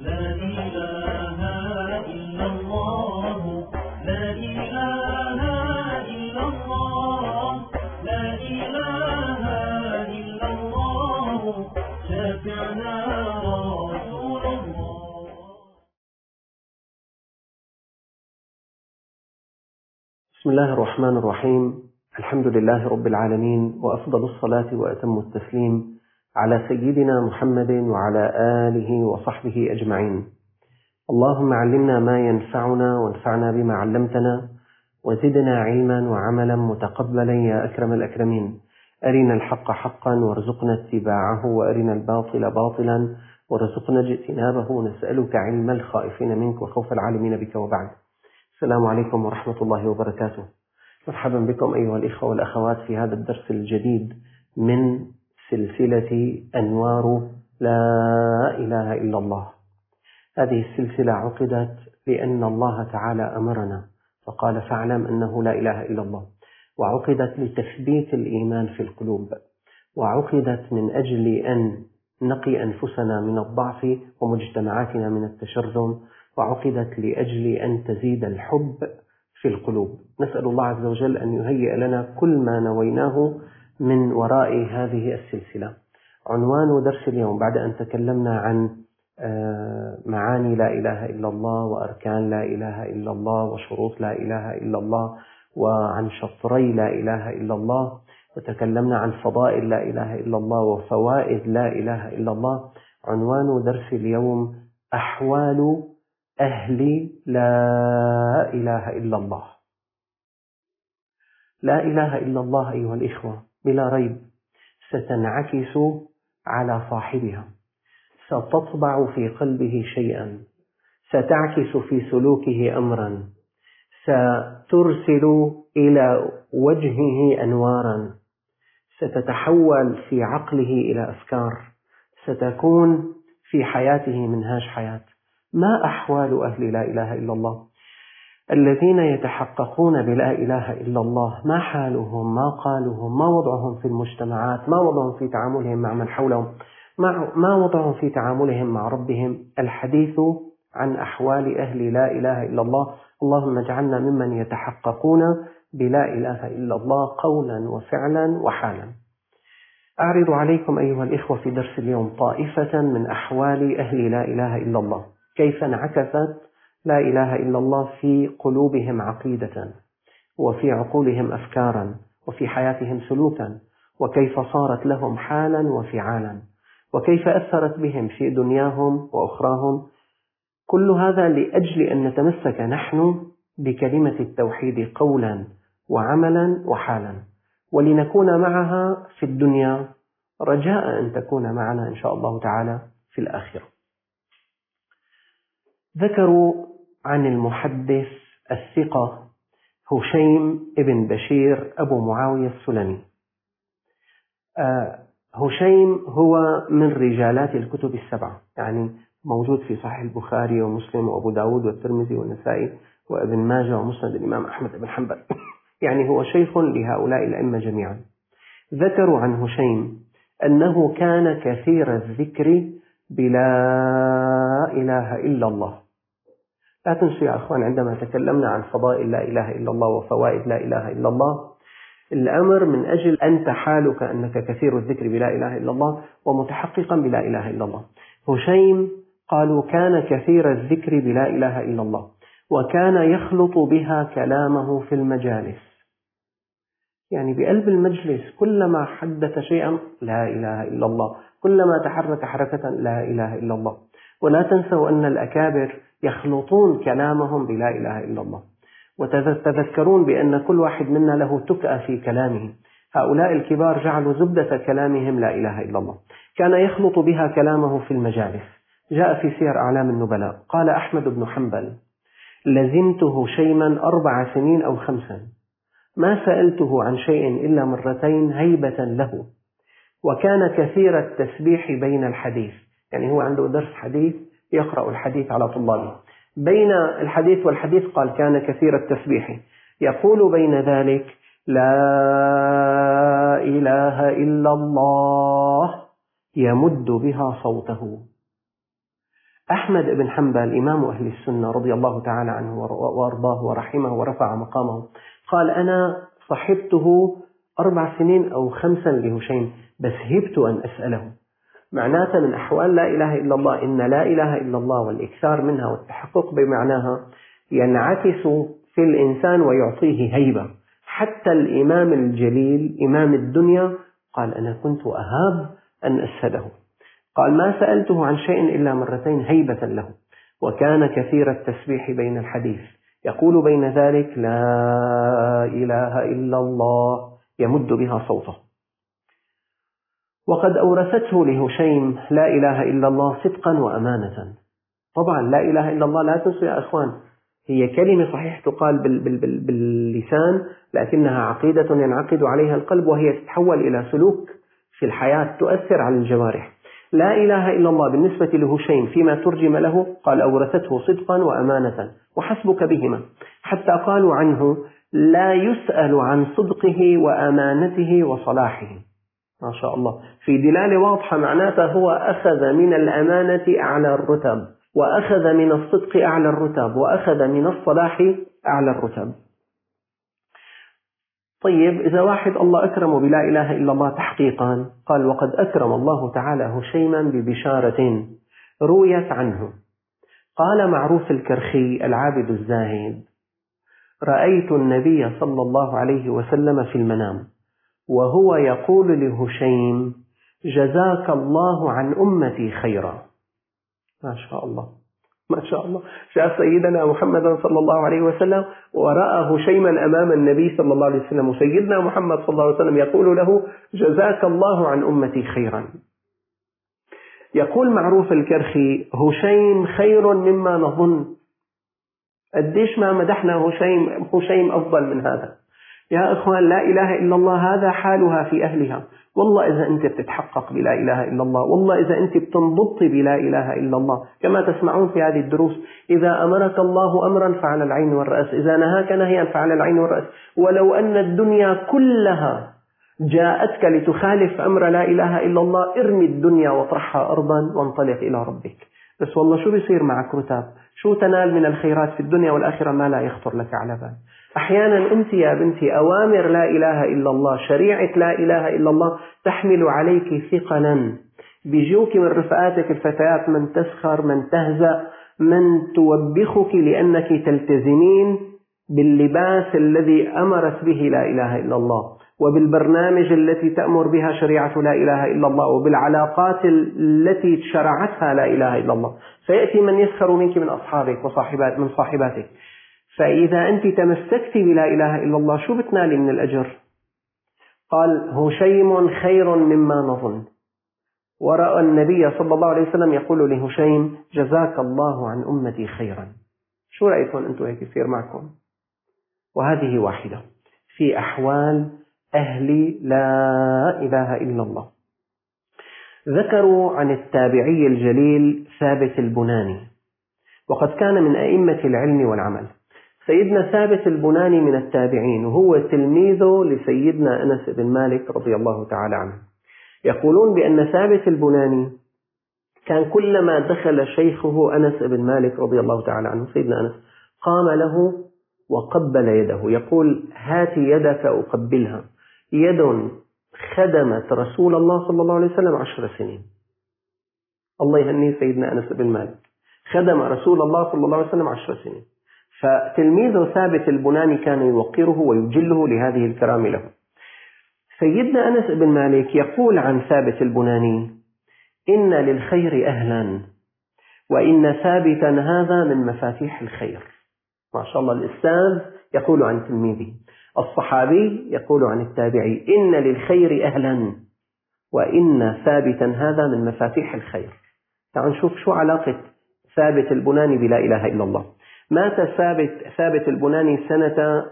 لا إله إلا الله، لا إله إلا الله، لا إله إلا الله، شافعنا رسول الله. بسم الله الرحمن الرحيم. الحمد لله رب العالمين، وأفضل الصلاة وأتم التسليم على سيدنا محمد وعلى آله وصحبه أجمعين. اللهم علمنا ما ينفعنا وانفعنا بما علمتنا، وزدنا علما وعملا متقبلا يا أكرم الأكرمين. أرنا الحق حقا وارزقنا اتباعه، وأرنا الباطل باطلا وارزقنا اجتنابه. نسألك علم الخائفين منك وخوف العالمين بك، وبعد. السلام عليكم ورحمة الله وبركاته. مرحبا بكم أيها الإخوة والأخوات في هذا الدرس الجديد من سلسلة أنوار لا إله إلا الله. هذه السلسلة عقدت لأن الله تعالى أمرنا فقال فاعلم أنه لا إله إلا الله، وعقدت لتثبيت الإيمان في القلوب، وعقدت من أجل أن نقي أنفسنا من الضعف ومجتمعاتنا من التشرذم، وعقدت لأجل أن تزيد الحب في القلوب. نسأل الله عز وجل أن يهيئ لنا كل ما نويناه من وراء هذه السلسلة. عنوان درس اليوم، بعد أن تكلمنا عن معاني لا إله إلا الله، وأركان لا إله إلا الله، وشروط لا إله إلا الله، وعن شطري لا إله إلا الله، وتكلمنا عن فضائل لا إله إلا الله وفوائد لا إله إلا الله. عنوان درس اليوم أحوال أهل لا إله إلا الله. لا إله إلا الله أيها الإخوة بلا ريب ستنعكس على صاحبها، ستطبع في قلبه شيئا، ستعكس في سلوكه أمرا، سترسل إلى وجهه أنوارا، ستتحول في عقله إلى أفكار، ستكون في حياته منهاج حياة. ما أحوال أهل لا إله إلا الله الذين يتحققون بلا إله إلا الله؟ ما حالهم، ما قالهم، ما وضعهم في المجتمعات، ما وضعهم في تعاملهم مع من حولهم، ما وضعهم في تعاملهم مع ربهم؟ الحديث عن أحوال أهل لا إله إلا الله. اللهم اجعلنا ممن يتحققون بلا إله إلا الله قولا وفعلا وحالا. أعرض عليكم أيها الإخوة في درس اليوم طائفة من أحوال أهل لا إله إلا الله، كيف انعكست لا إله إلا الله في قلوبهم عقيدة، وفي عقولهم أفكارا، وفي حياتهم سلوكا، وكيف صارت لهم حالا وفعالا، وكيف أثرت بهم في دنياهم وأخراهم. كل هذا لأجل أن نتمسك نحن بكلمة التوحيد قولا وعملا وحالا، ولنكون معها في الدنيا رجاء أن تكون معنا إن شاء الله تعالى في الآخرة. ذكروا عن المحدث الثقة هشيم ابن بشير أبو معاوية السلمي. هشيم هو من رجالات الكتب السبعة، يعني موجود في صحيح البخاري ومسلم وأبو داود والترمذي والنسائي وابن ماجه ومسند الإمام أحمد بن حنبل، يعني هو شيخ لهؤلاء الأئمة جميعا. ذكروا عن هشيم أنه كان كثير الذكر بلا إله إلا الله. لا تنسوا يا أخوان، عندما تكلمنا عن فضائل لا إله إلا الله وفوائد لا إله إلا الله، الأمر من أجل أنت حالك أنك كثير الذكر بلا إله إلا الله ومتحققا بلا إله إلا الله. هشيم قالوا كان كثير الذكر بلا إله إلا الله، وكان يخلط بها كلامه في المجالس، يعني بقلب المجلس كلما حدث شيئا لا إله إلا الله، كلما تحرك حركة لا إله إلا الله. ولا تنسوا أن الأكابر يخلطون كلامهم بلا إله إلا الله، وتذكرون بأن كل واحد منا له تكأة في كلامه. هؤلاء الكبار جعلوا زبدة كلامهم لا إله إلا الله. كان يخلط بها كلامه في المجالس. جاء في سير أعلام النبلاء قال أحمد بن حنبل: لزمته هشيما 4 سنين أو 5، ما سألته عن شيء إلا مرتين هيبة له، وكان كثير التسبيح بين الحديث، يعني هو عنده درس حديث يقرأ الحديث على طلابه، بين الحديث والحديث قال كان كثير التسبيح، يقول بين ذلك: لا إله إلا الله، يمد بها صوته. أحمد بن حنبل إمام أهل السنة رضي الله تعالى عنه وأرضاه ورحمه ورفع مقامه قال: أنا صحبته 4 سنين أو 5 لهشيم، بس هبت أن أسأله. معناته من أحوال لا إله إلا الله إن لا إله إلا الله والإكثار منها والتحقق بمعناها ينعكس في الإنسان ويعطيه هيبة. حتى الإمام الجليل إمام الدنيا قال: أنا كنت أهاب أن أسأله. قال: ما سألته عن شيء إلا 2 مرتين هيبة له. وكان كثير التسبيح بين الحديث، يقول بين ذلك: لا إله إلا الله، يمد بها صوته. وقد أورثته لهشيم لا إله إلا الله صدقا وأمانة. طبعا لا إله إلا الله لا تنسوا يا أخوان، هي كلمة صحيح تقال باللسان، لكنها عقيدة ينعقد عليها القلب، وهي تتحول إلى سلوك في الحياة تؤثر على الجوارح. لا إله إلا الله بالنسبة لهشيم فيما ترجم له قال: أورثته صدقا وأمانة، وحسبك بهما، حتى قالوا عنه: لا يسأل عن صدقه وأمانته وصلاحه. ما شاء الله، في دلالة واضحة، معناته هو أخذ من الأمانة أعلى الرتب، وأخذ من الصدق أعلى الرتب، وأخذ من الصلاح أعلى الرتب. طيب، إذا واحد الله أكرمه بلا إله إلا الله تحقيقا، قال: وقد أكرم الله تعالى هشيما ببشارة رويت عنه. قال معروف الكرخي العابد الزاهد: رأيت النبي صلى الله عليه وسلم في المنام وهو يقول لهشيم: جزاك الله عن أمتي خيرا. ما شاء الله، ما شاء الله. شاف سيدنا محمد صلى الله عليه وسلم ورأى هشيما أمام النبي صلى الله عليه وسلم، وسيدنا محمد صلى الله عليه وسلم يقول له: جزاك الله عن أمتي خيرا. يقول معروف الكرخي: هشيم خير مما نظن. قديش ما مدحنا هشيم أفضل من هذا. يا أخوان، لا إله إلا الله هذا حالها في أهلها. والله إذا أنت بتتحقق بلا إله إلا الله، والله إذا أنت بتنضبط بلا إله إلا الله، كما تسمعون في هذه الدروس: إذا أمرك الله أمرا فعلى العين والرأس، إذا نهاك نهيا فعلى العين والرأس. ولو أن الدنيا كلها جاءتك لتخالف أمر لا إله إلا الله، ارمي الدنيا واطرحها أرضا وانطلق إلى ربك. بس والله شو بيصير معك رتاب؟ شو تنال من الخيرات في الدنيا والآخرة ما لا يخطر لك على بال. أحيانا أنت يا بنتي أوامر لا إله إلا الله، شريعة لا إله إلا الله تحمل عليك ثقلا. بيجوك من رفقاتك الفتيات من تسخر، من تهزأ، من توبخك لأنك تلتزمين باللباس الذي أمرت به لا إله إلا الله، وبالبرنامج التي تأمر بها شريعة لا إله إلا الله، وبالعلاقات التي شرعتها لا إله إلا الله. فيأتي من يسخر منك من أصحابك من صاحباتك. فإذا أنت تمسكت بلا إله إلا الله شو بتنالي من الأجر؟ قال: هشيم خير مما نظن. ورأى النبي صلى الله عليه وسلم يقول لهشيم: جزاك الله عن أمتي خيرا. شو رأيكم أنتم هيك يصير معكم؟ وهذه واحدة في أحوال أهل لا إله إلا الله. ذكروا عن التابعي الجليل ثابت البناني، وقد كان من أئمة العلم والعمل. سيدنا ثابت البناني من التابعين، وهو تلميذه لسيدنا أنس بن مالك رضي الله تعالى عنه. يقولون بأن ثابت البناني كان كلما دخل شيخه أنس بن مالك رضي الله تعالى عنه سيدنا أنس قام له وقبل يده، يقول: هات يدك أقبلها. يد خدمت رسول الله صلى الله عليه وسلم 10 سنين. الله يهنيه سيدنا أنس بن مالك، خدم رسول الله صلى الله عليه وسلم 10 سنين. فتلميذه ثابت البناني كان يوقره ويجله لهذه الكرامة له. سيدنا أنس بن مالك يقول عن ثابت البناني: إن للخير أهلا، وإن ثابتا هذا من مفاتيح الخير. ما شاء الله، الأستاذ يقول عن تلميذه، الصحابي يقول عن التابعي: إن للخير أهلا، وإن ثابتا هذا من مفاتيح الخير. تعالوا نشوف شو علاقة ثابت البناني بلا إله إلا الله. مات ثابت البناني سنة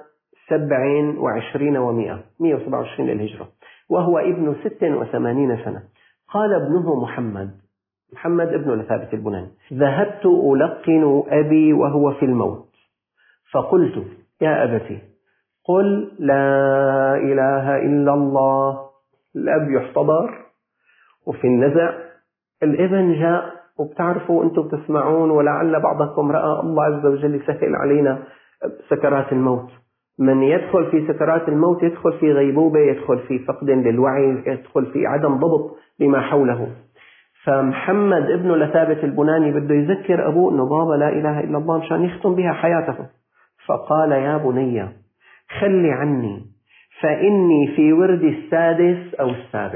27 و100 127 للهجرة، وهو ابن 86 سنة. قال ابنه محمد ابنه لثابت البناني: ذهبت ألقن أبي وهو في الموت، فقلت: يا أبتي قل لا إله إلا الله. الأب يحتضر وفي النزع، الابن جاء وبتعرفوا أنتم بتسمعون ولعل بعضكم رأى الله عز وجل يسهل علينا سكرات الموت. من يدخل في سكرات الموت يدخل في غيبوبة، يدخل في فقد للوعي، يدخل في عدم ضبط لما حوله. فمحمد ابن لثابت البناني بده يذكر أبوه أنه بابا لا إله إلا الله مشان يختم بها حياته. فقال يا بني خلي عني فإني في ورد السادس أو السابع.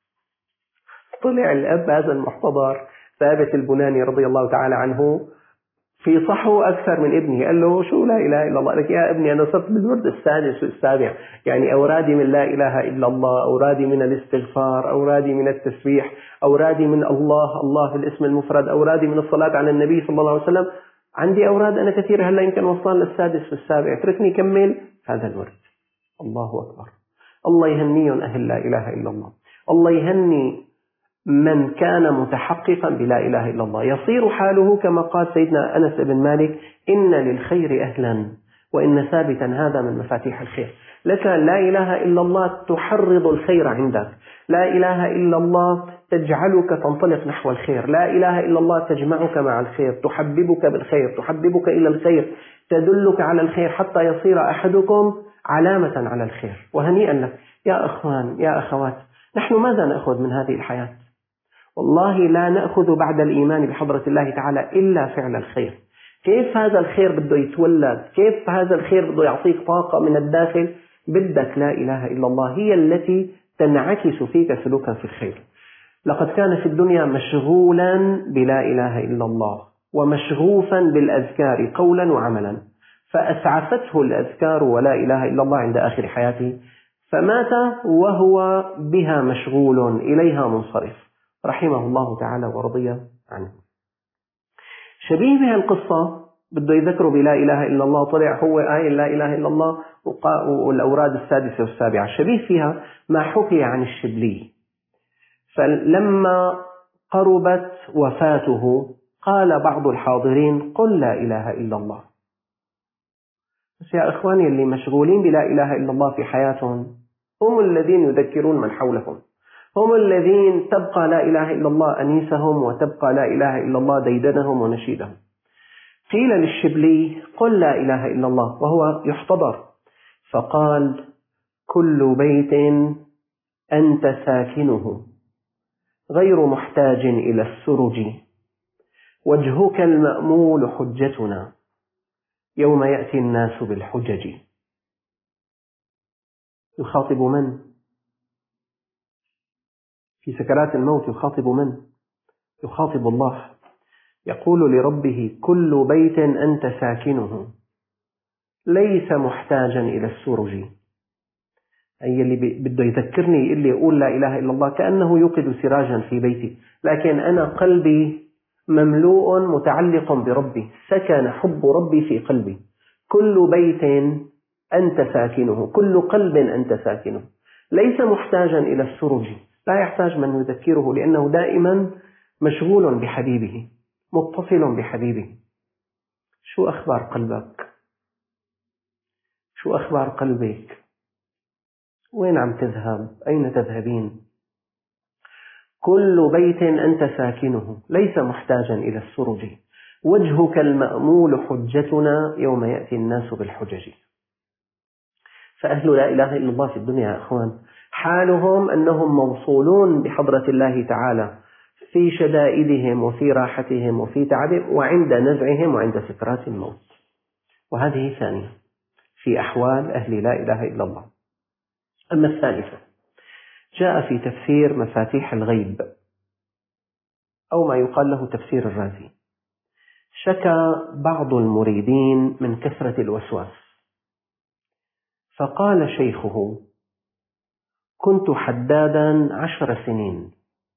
طلع الأب هذا المحتضر ثابت البناني رضي الله تعالى عنه في صحو أكثر من ابنه. قال له شو لا إله إلا الله؟ لك يا ابني أنا صرت بالورد السادس والسابع، يعني أورادي من لا إله إلا الله، أورادي من الاستغفار، أورادي من التسبيح، أورادي من الله الاسم المفرد، أورادي من الصلاة على النبي صلى الله عليه وسلم. عندي أوراد أنا كثير، هلا يمكن وصلنا للسادس والسابع، اتركني كمل هذا الورد. الله أكبر. الله يهنيهم أهل لا إله إلا الله. الله يهني من كان متحققا بلا إله إلا الله، يصير حاله كما قال سيدنا أنس بن مالك إن للخير أهلا وإن ثابتا هذا من مفاتيح الخير. لك لا إله إلا الله تحرض الخير عندك، لا إله إلا الله تجعلك تنطلق نحو الخير، لا إله إلا الله تجمعك مع الخير، تحببك بالخير، تحببك إلى الخير، تدلك على الخير حتى يصير أحدكم علامة على الخير. وهنيئا لك يا أخوان يا أخوات. نحن ماذا نأخذ من هذه الحياة؟ والله لا نأخذ بعد الإيمان بحضرة الله تعالى إلا فعل الخير. كيف هذا الخير بده يتولد؟ كيف هذا الخير بده يعطيك طاقة من الداخل؟ بدك لا إله إلا الله هي التي تنعكس فيك سلوكا في الخير. لقد كان في الدنيا مشغولا بلا إله إلا الله ومشغوفا بالأذكار قولا وعملا، فأسعفته الأذكار ولا إله إلا الله عند آخر حياته، فمات وهو بها مشغول إليها منصرف، رحمه الله تعالى ورضي عنه. شبيه بها القصة بده يذكروا بلا إله إلا الله، طلع هو قائل لا إله إلا الله والأوراد السادسة والسابعة. شبيه فيها ما حكي عن الشبلي، فلما قربت وفاته قال بعض الحاضرين قل لا إله إلا الله. بس يا إخواني اللي مشغولين بلا إله إلا الله في حياتهم هم الذين يذكرون من حولهم، هم الذين تبقى لا إله إلا الله أنيسهم وتبقى لا إله إلا الله ديدنهم ونشيدهم. قيل للشبلي قل لا إله إلا الله وهو يحتضر، فقال كل بيت أنت ساكنه غير محتاج إلى السرج، وجهك المأمول حجتنا يوم يأتي الناس بالحجج. يخاطب من؟ في سكرات الموت يخاطب من؟ يخاطب الله، يقول لربه كل بيت أنت ساكنه ليس محتاجا إلى السرج. أي اللي بده يذكرني اللي يقول لا إله إلا الله كأنه يوقد سراجا في بيتي، لكن أنا قلبي مملوء متعلق بربي، سكن حب ربي في قلبي. كل بيت أنت ساكنه، كل قلب أنت ساكنه، ليس محتاجا إلى السرج، لا يحتاج من يذكره لأنه دائما مشغول بحبيبه متصل بحبيبه. شو أخبار قلبك؟ شو أخبار قلبك؟ وين عم تذهب؟ أين تذهبين؟ كل بيت أنت ساكنه ليس محتاجا إلى السرج، وجهك المأمول حجتنا يوم يأتي الناس بالحجج. فأهل لا إله إلا الله في الدنيا يا أخوان حالهم أنهم موصولون بحضرة الله تعالى في شدائدهم وفي راحتهم وفي تعبهم وعند نزعهم وعند سكرات الموت. وهذه ثانية في أحوال أهل لا إله إلا الله. أما الثالثة جاء في تفسير مفاتيح الغيب أو ما يقال له تفسير الرازي. شكى بعض المريدين من كثرة الوسواس، فقال شيخه كنت حدادا 10 سنين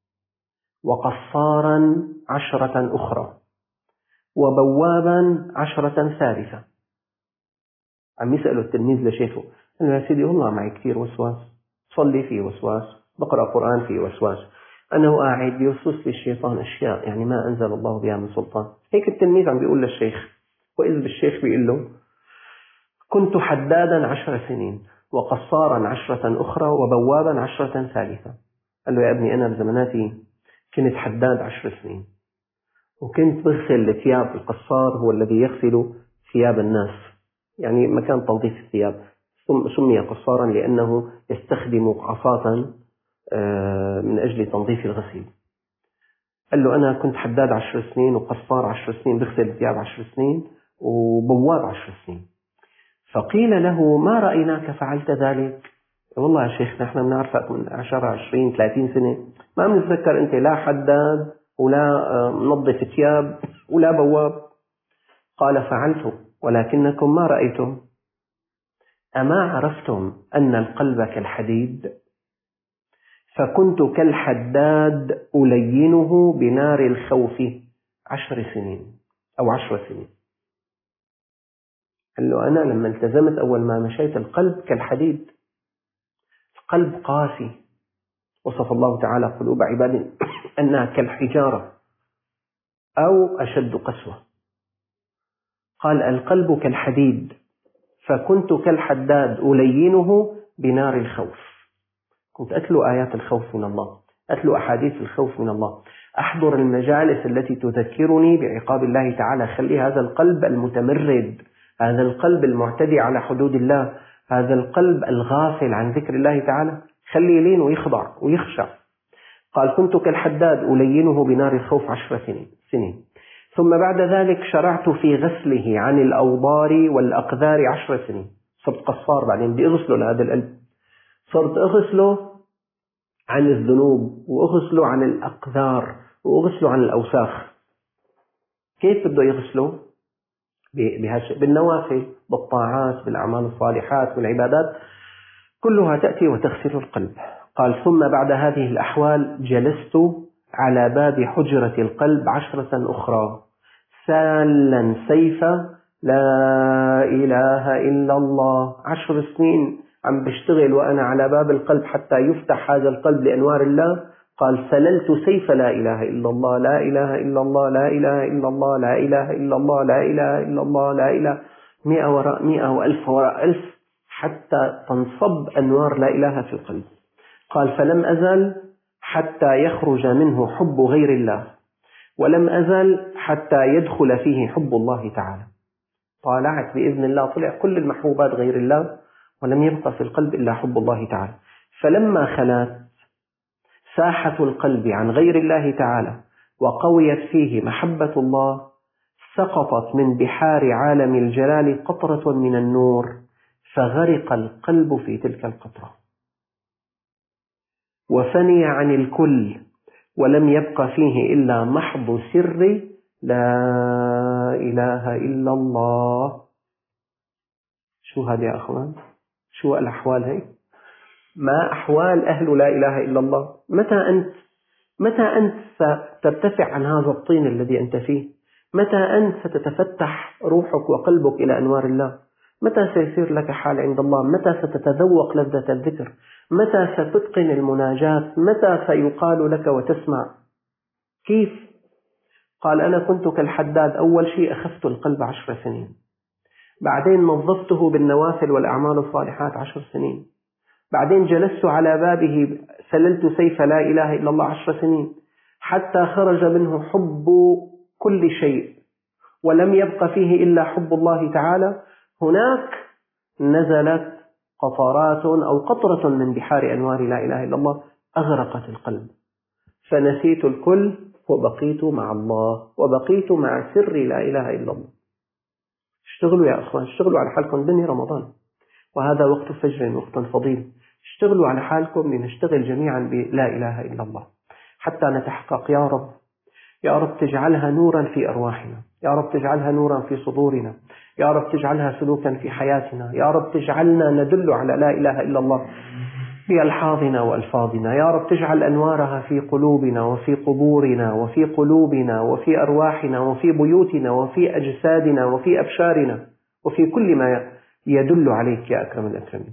وقصارا 10 أخرى وبوابا 10 ثالثة. عم يسأله التلميذ لشيخه قال له يا سيدي والله معي كثير وسواس، صلي فيه وسواس، بقرأ قرآن فيه وسواس، أنه قاعد بيوسوس لي الشيطان أشياء يعني ما أنزل الله بها من سلطان. هيك التلميذ عم بيقول للشيخ، وإذ بالشيخ بيقول له كنت حدادا 10 سنين وقصارا 10 أخرى وبوابا 10 ثالثة. قال له يا ابني أنا بزماناتي كنت حداد 10 سنين وكنت بغسل ثياب القصار، هو الذي يغسل ثياب الناس، يعني مكان تنظيف الثياب، سمي قصارا لأنه يستخدم عصاة من أجل تنظيف الغسيل. قال له أنا كنت حداد 10 سنين وقصار 10 سنين، بغسل ثياب 10 سنين وبواب 10 سنين. فقيل له ما رأيناك فعلت ذلك؟ والله يا شيخ نحن بنعرفك من 10 20 30 سنة، ما بنتذكر أنت لا حداد ولا منظف ثياب ولا بواب. قال فعلت ولكنكم ما رأيتم، أما عرفتم أن القلب كالحديد، فكنت كالحداد ألينه بنار الخوف 10 سنين أو 10 سنين. قال له أنا لما التزمت أول ما مشيت القلب كالحديد، القلب قاسي، وصف الله تعالى قلوب عباده أنها كالحجارة أو أشد قسوة. قال القلب كالحديد فكنت كالحداد ألينه بنار الخوف. كنت أتلو آيات الخوف من الله، أتلو أحاديث الخوف من الله، أحضر المجالس التي تذكرني بعقاب الله تعالى. خلي هذا القلب المتمرد، هذا القلب المعتدي على حدود الله، هذا القلب الغافل عن ذكر الله تعالى، خلي يلين ويخضع ويخشع. قال كنت كالحداد ألينه بنار الخوف 10 سنين. ثم بعد ذلك شرعت في غسله عن الأوضار والأقذار 10 سنين. صرت قصار، بعدين بدي أغسله لهذا القلب، صرت أغسله عن الذنوب وأغسله عن الأقذار وأغسله عن الأوساخ. كيف بده يغسله؟ بالنوافل، بالطاعات، بالأعمال الصالحات، بالعبادات، كلها تأتي وتغسل القلب. قال ثم بعد هذه الأحوال جلست على باب حجرة القلب 10 أخرى سالا سيف لا إله إلا الله. 10 سنين عم بشتغل وأنا على باب القلب حتى يفتح هذا القلب لأنوار الله. قال سللت سيف لا إله إلا الله، لا إله إلا الله، لا إله إلا الله، لا إله إلا الله، لا إله إلا الله، لا إله، 100 وراء 100 وألف وراء 1000 حتى تنصب أنوار لا إله في القلب. قال فلم أزل حتى يخرج منه حب غير الله، ولم أزل حتى يدخل فيه حب الله تعالى. طالعت بإذن الله، طلع كل المحبوبات غير الله ولم يبقى في القلب إلا حب الله تعالى. فلما خلت ساحة القلب عن غير الله تعالى وقويت فيه محبة الله، سقطت من بحار عالم الجلال قطرة من النور، فغرق القلب في تلك القطرة وفني عن الكل، ولم يبق فيه إلا محض سر لا إله إلا الله. شو هذا يا أخوان؟ شو الأحوال هي؟ ما أحوال أهل لا إله إلا الله؟ متى أنت سترتفع عن هذا الطين الذي أنت فيه؟ متى أنت ستتفتح روحك وقلبك إلى أنوار الله؟ متى سيصير لك حال عند الله؟ متى ستتذوق لذة الذكر؟ متى ستتقن المناجاة؟ متى سيقال لك وتسمع؟ كيف؟ قال أنا كنت كالحداد، أول شيء أخذت القلب 10 سنين، بعدين نظفته بالنوافل والأعمال الصالحات 10 سنين، بعدين جلست على بابه سللت سيف لا إله إلا الله 10 سنين، حتى خرج منه حب كل شيء ولم يبق فيه إلا حب الله تعالى. هناك نزلت قطرات أو قطرة من بحار أنوار لا إله إلا الله أغرقت القلب، فنسيت الكل وبقيت مع الله وبقيت مع سر لا إله إلا الله. اشتغلوا يا أخوان، اشتغلوا على حالكم، دنيا رمضان وهذا وقت فجر، وقت فضيل. اشتغلوا على حالكم لنشتغل جميعا بلا إله إلا الله حتى نتحقق. يا رب، يا رب تجعلها نورا في أرواحنا، يا رب تجعلها نورا في صدورنا، يا رب تجعلها سلوكا في حياتنا، يا رب تجعلنا ندل على لا إله إلا الله بألحاظنا وألفاظنا، يا رب تجعل أنوارها في قلوبنا وفي قبورنا وفي قلوبنا وفي أرواحنا وفي بيوتنا وفي أجسادنا وفي أبشارنا وفي كل ما يدل عليك يا أكرم الأكرمين.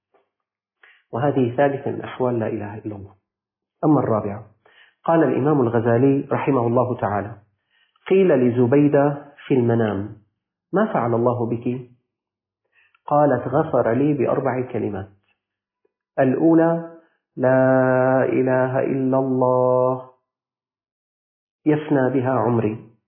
وهذه ثالثة من أحوال لا إله إلا الله. أما الرابعة، قال الإمام الغزالي رحمه الله تعالى: قيل لزبيدة في المنام: ما فعل الله بك؟ قالت: غفر لي ب4 كلمات. الأولى: لا إله إلا الله، يفنى بها عمري،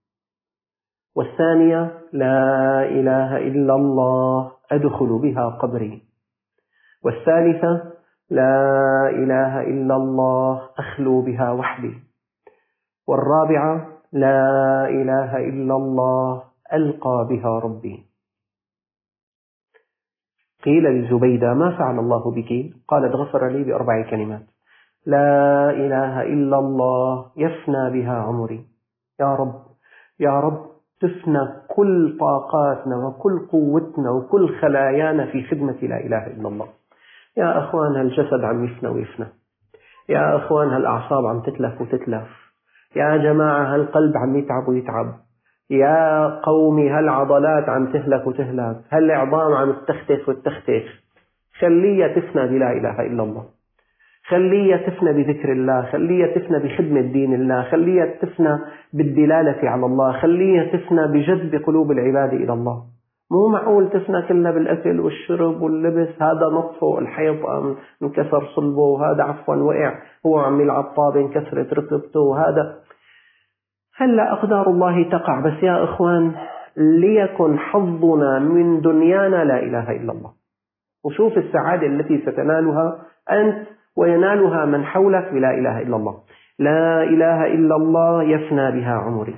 والثانية لا إله إلا الله أدخل بها قبري. والثالثة لا إله إلا الله أخلو بها وحدي. والرابعة لا إله إلا الله ألقى بها ربي. قيل لزبيدة ما فعل الله بك؟ قالت غفر لي ب4 كلمات: لا إله إلا الله يفنى بها عمري. يا رب يا رب تفنى كل طاقاتنا وكل قوتنا وكل خلايانا في خدمة لا إله إلا الله. يا أخوان هالجسد عم يفنى ويفنى، يا أخوان هالأعصاب عم تتلف وتتلف، يا جماعة هالقلب عم يتعب ويتعب، يا قومي هالعضلات عم تهلك وتهلك، هالعظام عم تختخ وتختخ. خليها تفنى بلا إله إلا الله، خليها تفنى بذكر الله، خليها تفنى بخدمة دين الله، خليها تفنى بالدلالة على الله، خليها تفنى بجذب قلوب العباد إلى الله. مو معقول تفنى كلها بالأكل والشرب واللبس، هذا نطفه الحيط انكسر صلبه، وهذا عفوا وقع هو عم يلعب طابة انكسرت ركبته، وهذا هلا أقدار الله تقع. بس يا إخوان ليكن حظنا من دنيانا لا إله إلا الله، وشوف السعادة التي ستنالها أنت وينالها من حولك بلا إله إلا الله. لا إله إلا الله يفنى بها عمري،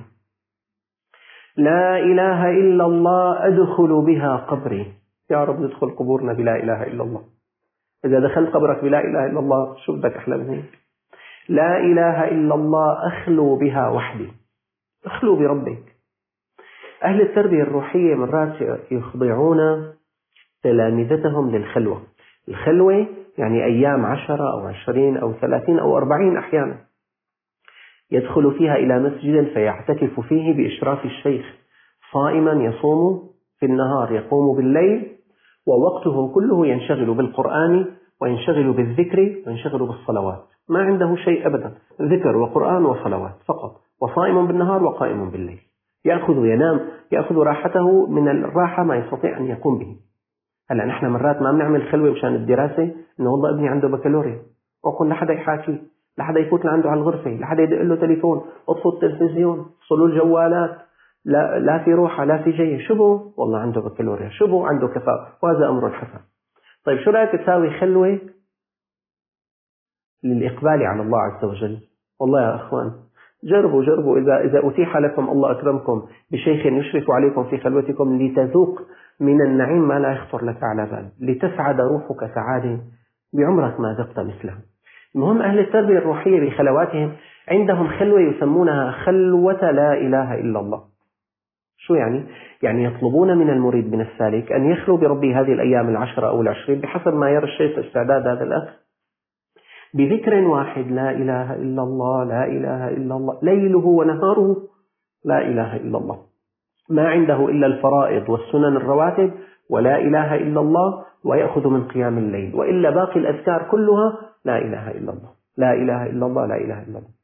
لا إله إلا الله أدخل بها قبري. يا رب ندخل قبورنا بلا إله إلا الله. إذا دخلت قبرك بلا إله إلا الله شو بدك أحلى من هيك؟ لا إله إلا الله أخلو بها وحدي. اخلو بربك. أهل التربية الروحية مرات يخضعون تلامذتهم للخلوة. الخلوة يعني أيام 10 أو 20 أو 30 أو 40 أحيانا، يدخل فيها إلى مسجد فيعتكف فيه بإشراف الشيخ، صائما يصوم في النهار يقوم بالليل، ووقته كله ينشغل بالقرآن وينشغل بالذكر وينشغل بالصلوات. ما عنده شيء أبدا، ذكر وقرآن وصلوات فقط، وصائم بالنهار وقائم بالليل. يأخذ ينام، يأخذ راحته من الراحة ما يستطيع أن يقوم به. هلا نحن مرات ما بنعمل خلوة مشان الدراسة، إنه والله ابني عنده بكالوريا، وكل لحدا يحاكي، لحدا يفوت لعنده على الغرفة، لحدا يدق له تليفون، اطفوا التلفزيون، صلوا الجوالات، لا في روحة لا في جاية. شو والله عنده بكالوريا، شو عنده كفاءة، وهذا أمر حسن. طيب شو رأيك تساوي خلوة للإقبال على الله عز وجل؟ والله يا أخوان جربوا إذا أتيح لكم الله أكرمكم بشيخ يشرف عليكم في خلوتكم لتذوق من النعيم ما لا يخطر لك على بال، لتسعد روحك سعادة بعمرك ما ذقت مثلها. المهم أهل التربية الروحية بخلواتهم عندهم خلوة يسمونها خلوة لا إله إلا الله. شو يعني؟ يعني يطلبون من المريد من السالك أن يخلو بربي هذه الأيام 10 أو 20 بحسب ما يرى الشيخ استعداد هذا الأخ بذكر واحد: لا إله إلا الله لا إله إلا الله، ليله ونهاره لا إله إلا الله. ما عنده إلا الفرائض والسنن الرواتب ولا إله إلا الله، ويأخذ من قيام الليل، وإلا باقي الأذكار كلها لا إله إلا الله لا إله إلا الله لا إله إلا الله.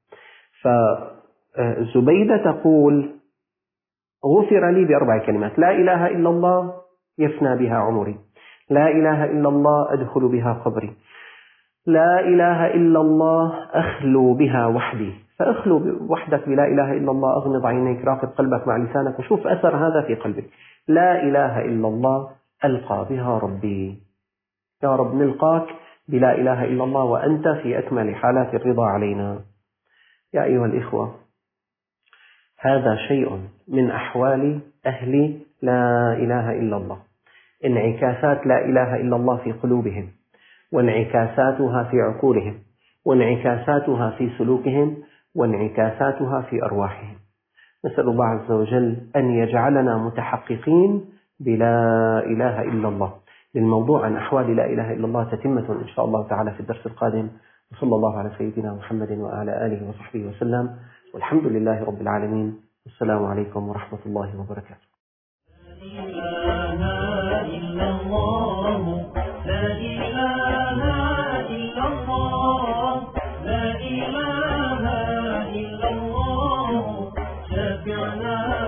فزبيدة تقول: غفر لي ب4 كلمات: لا إله إلا الله يفنى بها عمري، لا إله إلا الله أدخل بها قبري، لا إله إلا الله أخلو بها وحدي. فأخلو وحدك بلا إله إلا الله، أغمض عينيك، راقب قلبك مع لسانك، وشوف أثر هذا في قلبك. لا إله إلا الله ألقى بها ربي. يا رب نلقاك بلا إله إلا الله وأنت في أكمل حالات الرضا علينا. يا أيها الإخوة، هذا شيء من أحوال أهل لا إله إلا الله، انعكاسات لا إله إلا الله في قلوبهم، وانعكاساتها في عقولهم، وانعكاساتها في سلوكهم، وانعكاساتها في أرواحهم. نسأل الله عز وجل أن يجعلنا متحققين بلا إله إلا الله. للموضوع عن أحوال لا إله إلا الله تتمة إن شاء الله تعالى في الدرس القادم. وصلى الله على سيدنا محمد وعلى آله وصحبه وسلم، والحمد لله رب العالمين. السلام عليكم ورحمة الله وبركاته. لا إله إلا الله شفيعنا